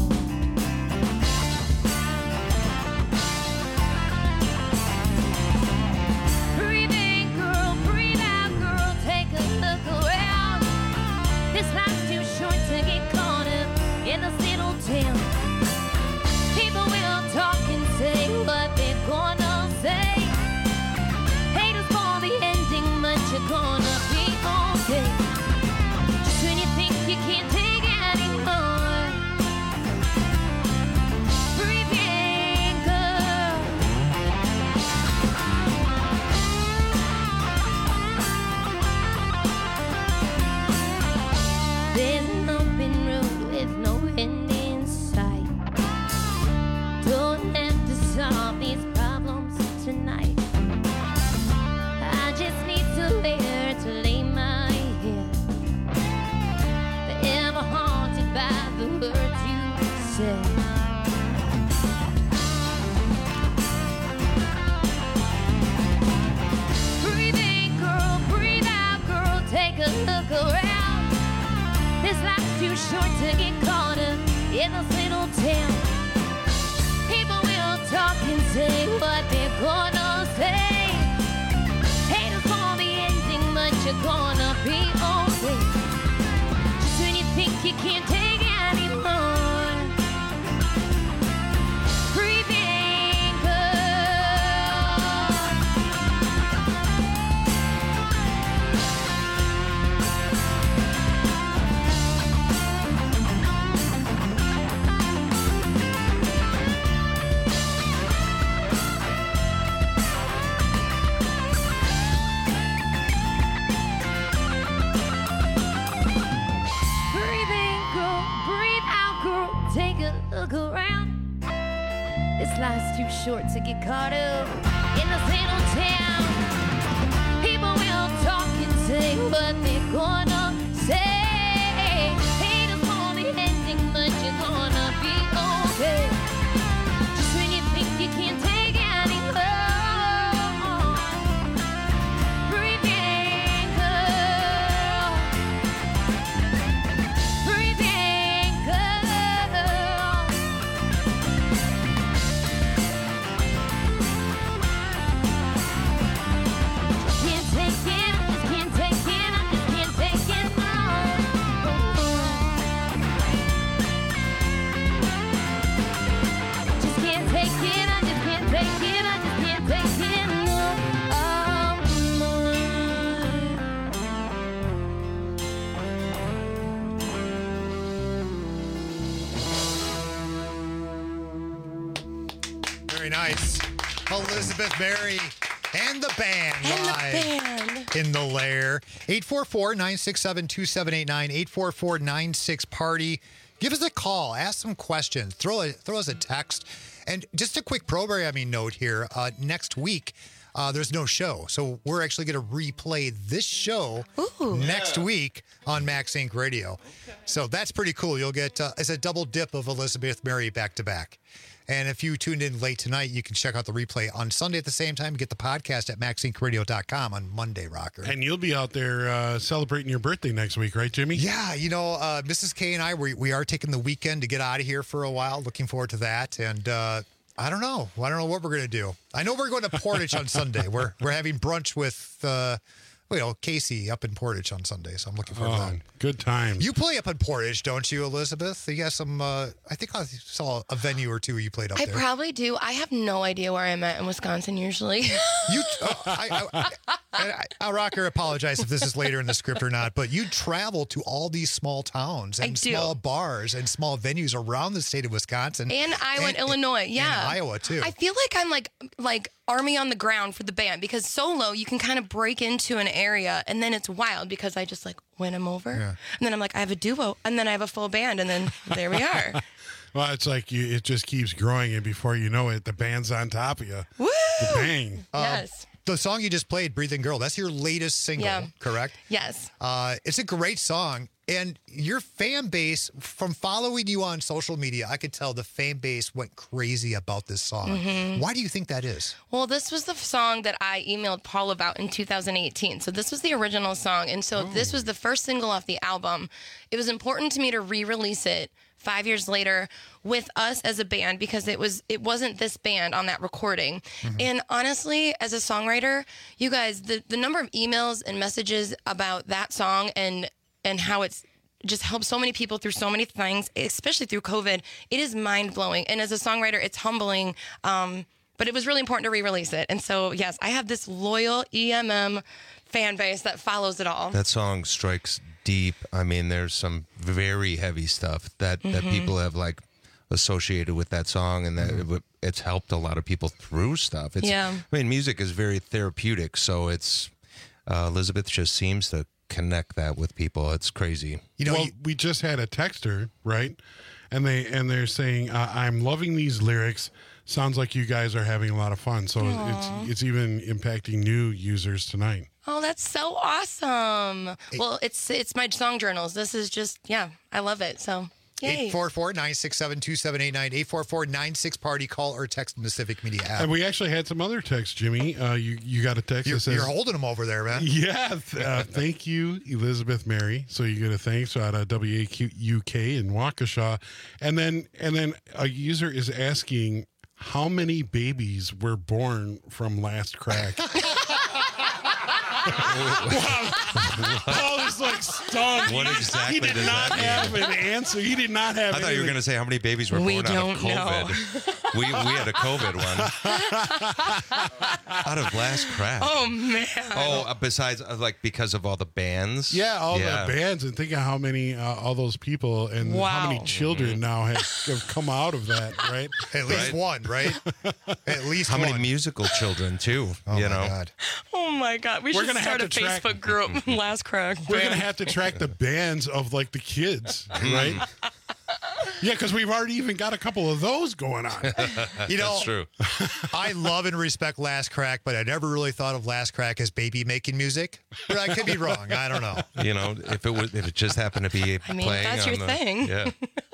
Breathe in, girl, breathe out, girl, take a look around. This life's too short to get caught up in this little town. People will talk and say what they're gonna say. Haters for the ending, but you're gonna be okay. Just when you think you can't take anymore, breathe in, girl. There's an open road with no end in sight. Don't have to solve these problems tonight. I just need somewhere to lay my head, forever haunted by the words you said. Breathe in, girl, breathe out, girl, take a look around. This life's too short to get caught up in this little town. People will talk and say what they're gonna say. Haters for the ending, but you're gonna be okay. Just when you think you can't take anymore, breathe in, girl. Breathe in, girl, breathe out, girl, take a look around. This life's too short to get caught up in this little town. People will talk and say what they're gonna say. Haters for the ending, but you're gonna be okay. Just when you think you can't take anymore, breathe in, girl. Breathe in, girl. nice. Elizabeth Mary and the band And live the band. in the lair. eight four four, nine six seven, two seven eight nine, eight four four, nine six party. Give us a call. Ask some questions. Throw a, throw us a text. And just a quick programming note here. Uh, next week, uh, there's no show. So we're actually going to replay this show Ooh. next week on Max Inc Radio. Okay. So that's pretty cool. You'll get, uh, it's a double dip of Elizabeth Mary back to back. And if you tuned in late tonight, you can check out the replay on Sunday at the same time. Get the podcast at max inc radio dot com on Monday, Rocker. And you'll be out there uh, celebrating your birthday next week, right, Jimmy? Yeah, you know, uh, Missus K and I, we, we are taking the weekend to get out of here for a while. Looking forward to that. And uh, I don't know. I don't know what we're going to do. I know we're going to Portage on Sunday. We're we're having brunch with, uh, you know, Casey up in Portage on Sunday. So I'm looking forward Oh, to that. good times. You play up in Portage, don't you, Elizabeth? You got some, uh, I think I saw a venue or two you played up I there. probably do. I have no idea where I'm at in Wisconsin usually. You, uh, I, I, I, I, Rocker, apologize if this is later in the script or not, but you travel to all these small towns and I do. small bars and small venues around the state of Wisconsin And Iowa and, Illinois, yeah. and Iowa too. I feel like I'm like like army on the ground for the band because solo you can kind of break into an area and then it's wild because I just like win them over Yeah. and then I'm like I have a duo and then I have a full band and then there we are. Well, it's like you, it just keeps growing, and before you know it, the band's on top of you. Woo! The bang. Yes. The song you just played, Breathing Girl, that's your latest single, Yeah. correct? Yes. Uh, it's a great song. And your fan base, from following you on social media, I could tell the fan base went crazy about this song. Mhm. Why do you think that is? Well, this was the song that I emailed Paul about in two thousand eighteen. So this was the original song. And so this was the first single off the album. It was important to me to re-release it five years later with us as a band because it was it wasn't this band on that recording. And honestly, as a songwriter, you guys, the, the number of emails and messages about that song and and how it's just helped so many people through so many things, especially through COVID, it is mind-blowing. And as a songwriter, it's humbling. Um, but it was really important to re-release it. And so, yes, I have this loyal E M M fan base that follows it all. That song strikes deep. I mean, there's some very heavy stuff that, that Mhm. people have like associated with that song, and that it, it's helped a lot of people through stuff. It's, Yeah. I mean, music is very therapeutic, so it's uh, Elizabeth just seems to connect that with people. It's crazy. You know, well, we just had a texter, right? And they and they're saying, uh, "I'm loving these lyrics. Sounds like you guys are having a lot of fun." So Aw. it's it's even impacting new users tonight. Oh, that's so awesome. Well, it's it's my song journals. This is just, yeah, I love it. So, yay. eight four four, nine six seven, two seven eight nine, eight four four, nine six party. Call or text in the Civic Media app. And we actually had some other texts, Jimmy. Uh, you you got a text You're, that says, you're holding them over there, man. Yeah. th- Uh, thank you, Elizabeth Mary. So you get a thanks out of W A Q U K in Waukesha. And then and then a user is asking how many babies were born from Last Crack. Paul is like stunned. What He- exactly He did does not that mean? have an answer. He did not have I thought you were anything. going to say how many babies were We born out don't of COVID. we we had a COVID one out of Last Crack. Oh, man. Oh, uh, besides, uh, like, because of all the bands? Yeah, all Yeah. the bands, and think of how many, uh, all those people, and how many Wow. children now have, have come out of that, right? At least Right. one, right? At least How one. many musical children, too, Oh, you my know? God. Oh, my God. We We're should gonna start a have to track- Facebook group. Last Crack. We're band. gonna have to track the bands of like the kids, right? Yeah, because we've already even got a couple of those going on. You know, That's true. I love and respect Last Crack, but I never really thought of Last Crack as baby making music. But I could be wrong. I don't know. You know, if it was, if it just happened to be I mean, playing that's on your the, thing. Yeah.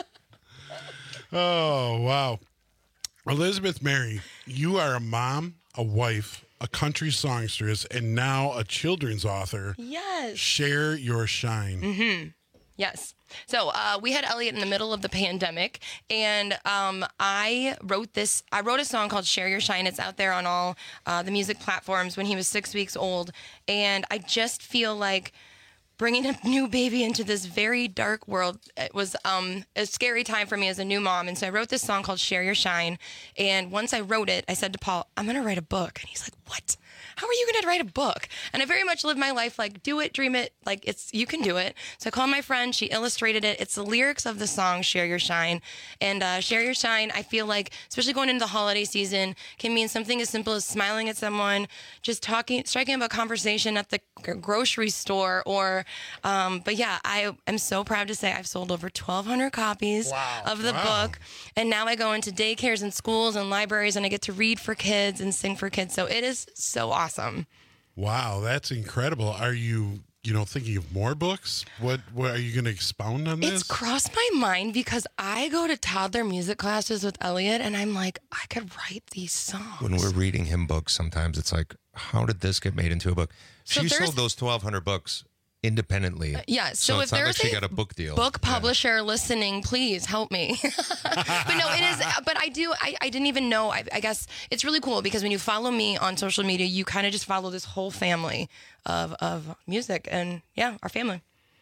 Oh wow, Elizabeth Mary, you are a mom, a wife, a country songstress, and now a children's author. Yes. Share your shine. Mm-hmm. Yes. So uh, we had Elliot in the middle of the pandemic, and um, I wrote this. I wrote a song called "Share Your Shine." It's out there on all uh, the music platforms. When he was six weeks old, and I just feel like bringing a new baby into this very dark world. It was um, a scary time for me as a new mom, and so I wrote this song called "Share Your Shine." And once I wrote it, I said to Paul, "I'm going to write a book," and he's like, "What? how are you going to write a book? And I very much live my life like, do it, dream it, like it's, you can do it. So I called my friend, she illustrated it. It's the lyrics of the song, Share Your Shine. And uh, Share Your Shine, I feel like, especially going into the holiday season, can mean something as simple as smiling at someone, just talking, striking up a conversation at the g- grocery store, or, um, but yeah, I am so proud to say I've sold over twelve hundred copies Wow. of the Wow. book. And now I go into daycares and schools and libraries and I get to read for kids and sing for kids. So it is so awesome. Wow, that's incredible. Are you, you know, thinking of more books? What, what are you going to expound on this? It's crossed my mind because I go to toddler music classes with Elliot and I'm like, I could write these songs. When we're reading him books, sometimes it's like, how did this get made into a book? So She there's- sold those twelve hundred books independently. Yeah, so, so if it's not there's like she a got a book deal. book publisher listening, please help me. But no, it is. But I do. I, I didn't even know. I, I guess it's really cool because when you follow me on social media, you kind of just follow this whole family of of music, and yeah, our family.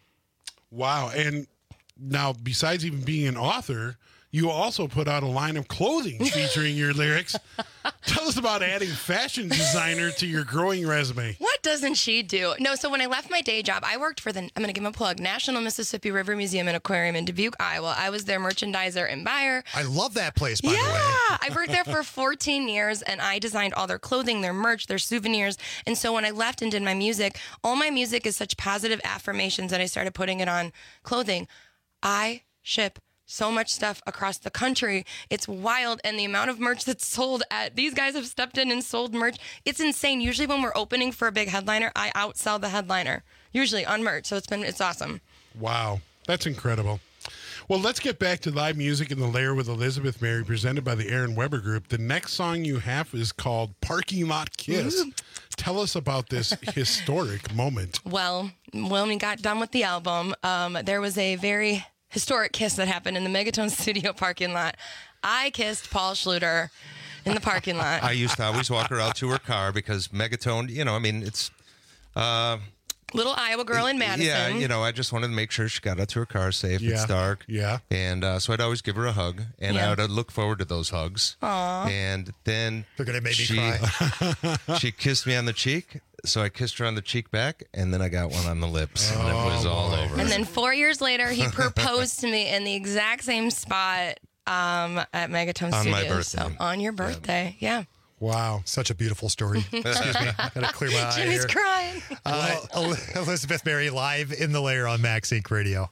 Wow. And now, besides even being an author, you also put out a line of clothing featuring your lyrics. Tell us about adding fashion designer to your growing resume. What doesn't she do? No, so when I left my day job, I worked for the, I'm going to give them a plug, National Mississippi River Museum and Aquarium in Dubuque, Iowa. I was their merchandiser and buyer. I love that place, by yeah, the way. I worked there for fourteen years and I designed all their clothing, their merch, their souvenirs. And so when I left and did my music, all my music is such positive affirmations that I started putting it on clothing. I ship so much stuff across the country. It's wild. And the amount of merch that's sold at, these guys have stepped in and sold merch. It's insane. Usually when we're opening for a big headliner, I outsell the headliner, usually on merch. So it's been, it's awesome. Wow, that's incredible. Well, let's get back to live music in the Lair with Elizabeth Mary, presented by the Aaron Weber Group. The next song you have is called Parking Lot Kiss. Ooh. Tell us about this historic moment. Well, when we got done with the album, um, there was a very historic kiss that happened in the Megaton studio parking lot. I kissed Paul Schluter in the parking lot. I used to always walk her out to her car because Megatone, you know, I mean, it's... Uh, Little Iowa girl in Madison. Yeah, you know, I just wanted to make sure she got out to her car safe. Yeah. It's dark. Yeah. And uh, so I'd always give her a hug, and Yeah. I would look forward to those hugs. Aw. And then They're gonna make me she, cry. she kissed me on the cheek, so I kissed her on the cheek back, and then I got one on the lips, and it was all over. And then four years later, he proposed to me in the exact same spot um, at Megatone On my Studios. So, birthday. on your birthday, yeah. Wow. Such a beautiful story. Excuse me. I gotta clear my eye Jimmy's here. crying. Uh, El- Elizabeth Mary live in the Lair on Max Inc Radio.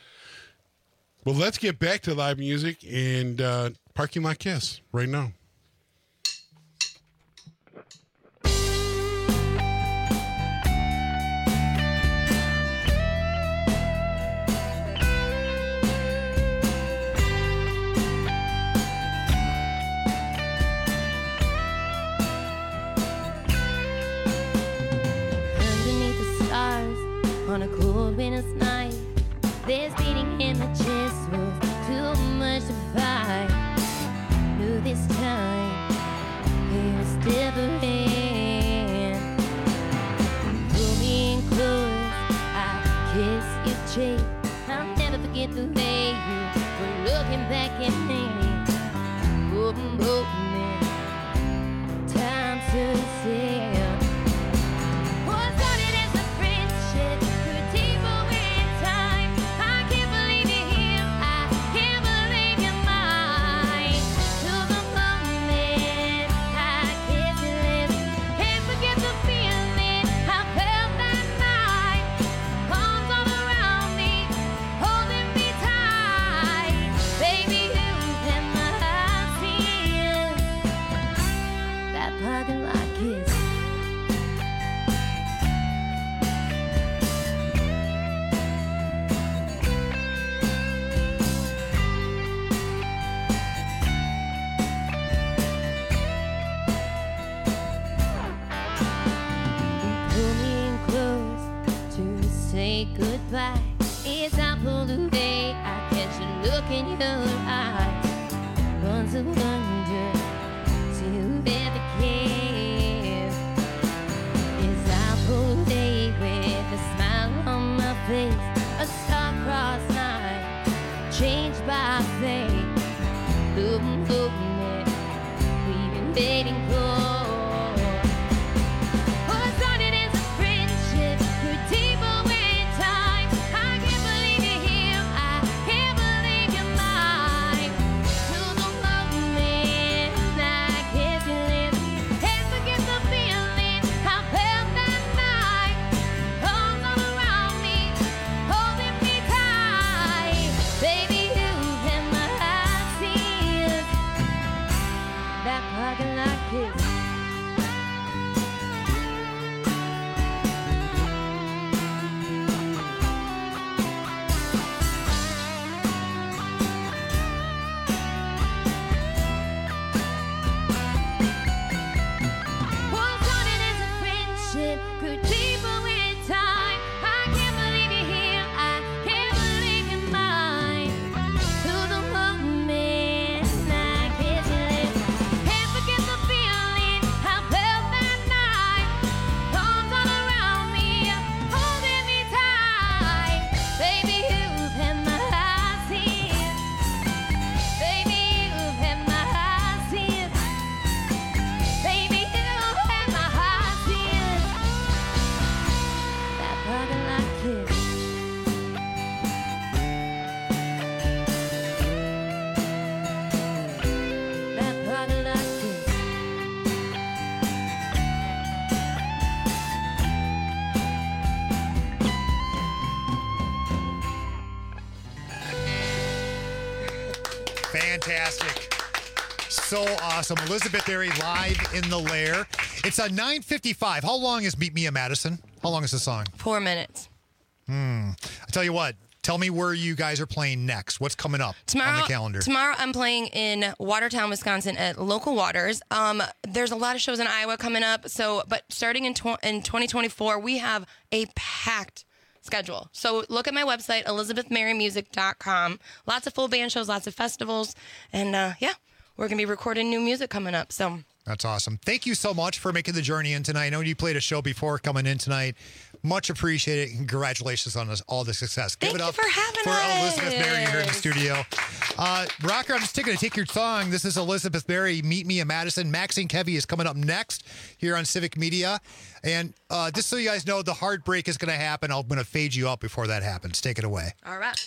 Well, let's get back to live music and uh, Parking Lot Kiss right now. Underneath the stars on a cold winter's night, there's beating in the chest was too much to fight. Knew this time it was different. Pull me in close, I kiss your cheek. I'll never forget the way you were looking back at me. Open, open, time to say. Parking lot kiss. Pull me in close to say goodbye. As I pull away, I catch a look in your eyes. Once a wonder to ever care. As I pull away with a smile on my face, a star-crossed night, changed by fate. Looking, looking at, we've been waiting for. passion grew deeper with time. I can't believe you're here. I can't believe you're mine. To the moment I kiss your lips, can't forget the feeling I felt that night. Arms all around me, holding me tight. Baby, you've had my heart since. Baby, you've had my heart since. Baby, you've had my heart since. That parking lot kiss. That parking lot kiss. Fantastic. So awesome. Elizabeth Berry live in the lair. It's a nine fifty-five. How long is Meet Me at Madison? How long is the song? Four minutes. Hmm. I tell you what. Tell me where you guys are playing next. What's coming up Tomorrow, on the calendar? Tomorrow, I'm playing in Watertown, Wisconsin, at Local Waters. Um, there's a lot of shows in Iowa coming up. So, but starting in tw- in twenty twenty-four, we have a packed schedule. So look at my website, elizabeth mary music dot com. Lots of full band shows, lots of festivals, and uh, yeah, we're gonna be recording new music coming up. So. That's awesome. Thank you so much for making the journey in tonight. I know you played a show before coming in tonight. Much appreciated. Congratulations on this, all the success. Give Thank it you up for having for us. Elizabeth Berry here in the studio. Uh, Rocker, I'm just going to take your song. This is Elizabeth Berry, Meet Me in Madison. Maxine Kevy is coming up next here on Civic Media. And uh, just so you guys know, the heartbreak is going to happen. I'm going to fade you out before that happens. Take it away. All right.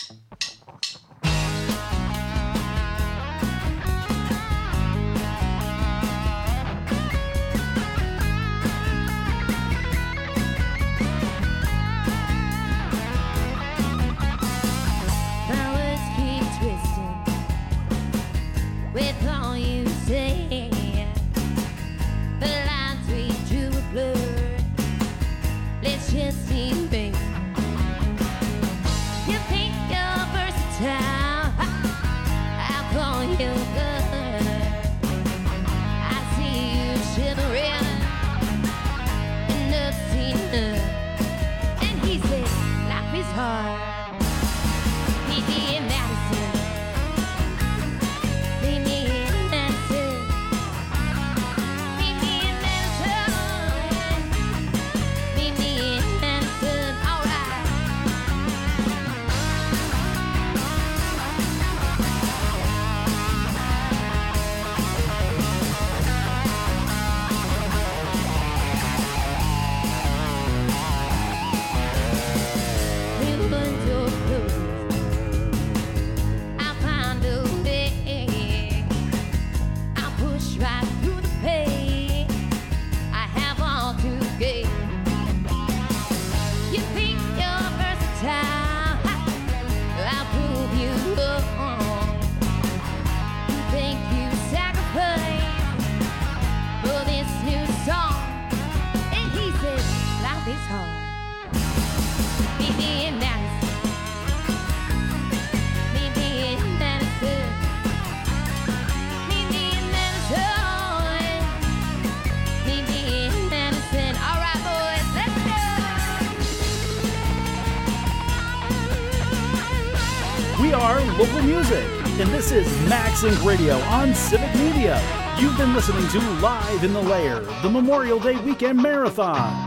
Flowers keep twisting with all you say. The lines we drew a blur. Let's just erase. You think you're versatile. I'll call you good. I see you shivering in the scene. And he said, life is hard. Meet me in Madison. Meet me in Madison. Meet me in Madison. Meet me in Madison. All right. Ribbons or blues. I'll find a way. I'll push right through the pain. I have all to gain. You think you're versatile. I'll prove you wrong. You think you sacrifice for this new song. And he says, life is hard. Meet me in Madison. Meet me in Madison. Meet me in Madison. Meet me in Madison. All right, boys, let's go. We are Local Music, and this is Max Inc Radio on Civic Media. You've been listening to Live in the Lair, the Memorial Day Weekend Marathon.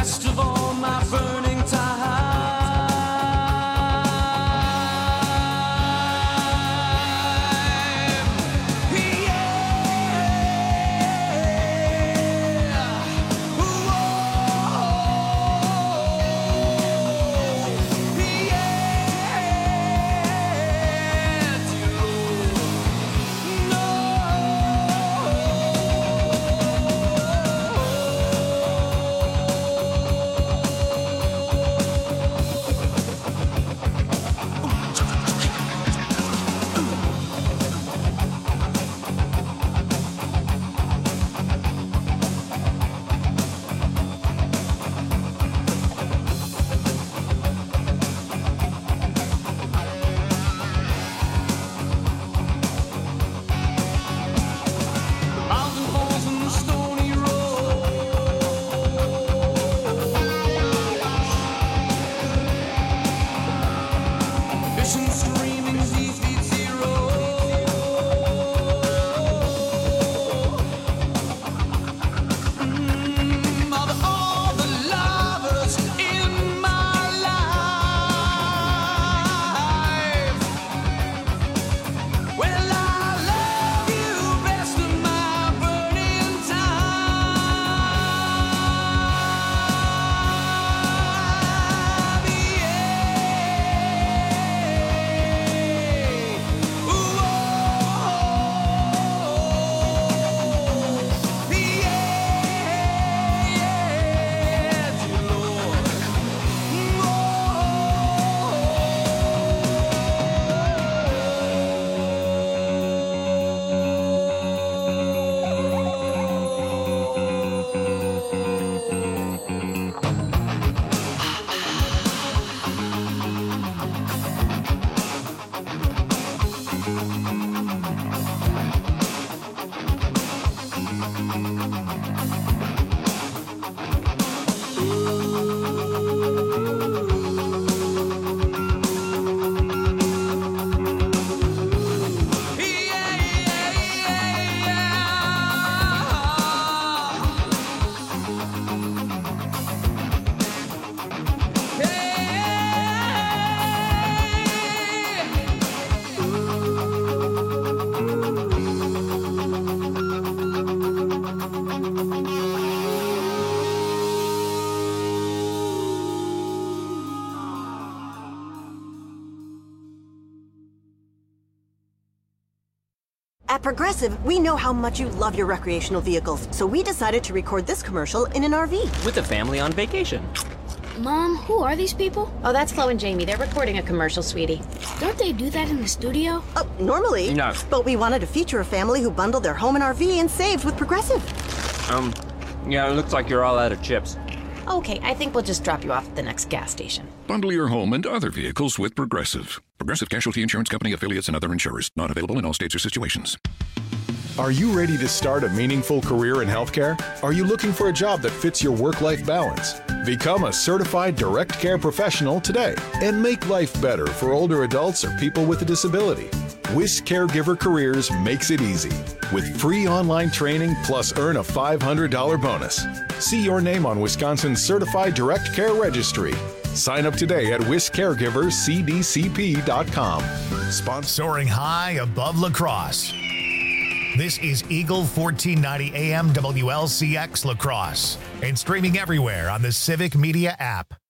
best of all my burning time. At Progressive, we know how much you love your recreational vehicles, so we decided to record this commercial in an R V. With a family on vacation. Mom, who are these people? Oh, that's Chloe and Jamie. They're recording a commercial, sweetie. Don't they do that in the studio? Oh, normally. No. But we wanted to feature a family who bundled their home and R V and saved with Progressive. Um, yeah, it looks like you're all out of chips. Okay, I think we'll just drop you off at the next gas station. Bundle your home and other vehicles with Progressive. Progressive Casualty Insurance Company, affiliates, and other insurers. Not available in all states or situations. Are you ready to start a meaningful career in healthcare? Are you looking for a job that fits your work-life balance? Become a certified direct care professional today and make life better for older adults or people with a disability. WIS Caregiver Careers makes it easy with free online training plus earn a five hundred dollars bonus. See your name on Wisconsin's Certified Direct Care Registry. Sign up today at wis caregivers c d c p dot com. Soaring high above La Crosse. This is Eagle fourteen ninety A M W L C X La Crosse and streaming everywhere on the Civic Media app.